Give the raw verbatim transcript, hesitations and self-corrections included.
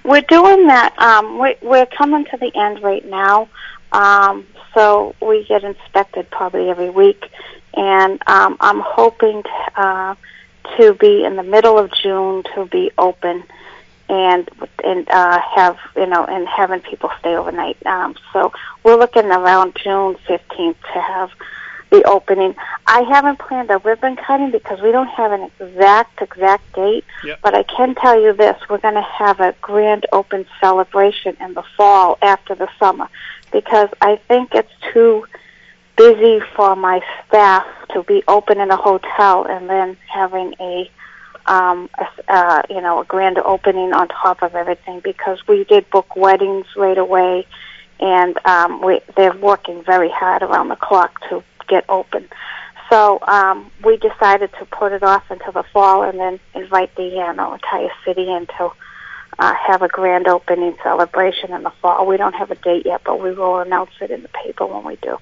We're doing that. Um, we, we're coming to the end right now, um, so we get inspected probably every week, and um, I'm hoping to, uh, to be in the middle of June to be open, and and uh, have you know and having people stay overnight. Um, so we're looking around June fifteenth to have the opening. I haven't planned a ribbon cutting because we don't have an exact, exact date, Yep. but I can tell you this, we're going to have a grand open celebration in the fall after the summer because I think it's too busy for my staff to be open in a hotel and then having a, um, a uh, you know, a grand opening on top of everything because we did book weddings right away, and um, we, they're working very hard around the clock to get open. So um, we decided to put it off until the fall and then invite the you know, entire city in to uh, have a grand opening celebration in the fall. We don't have a date yet, but we will announce it in the paper when we do.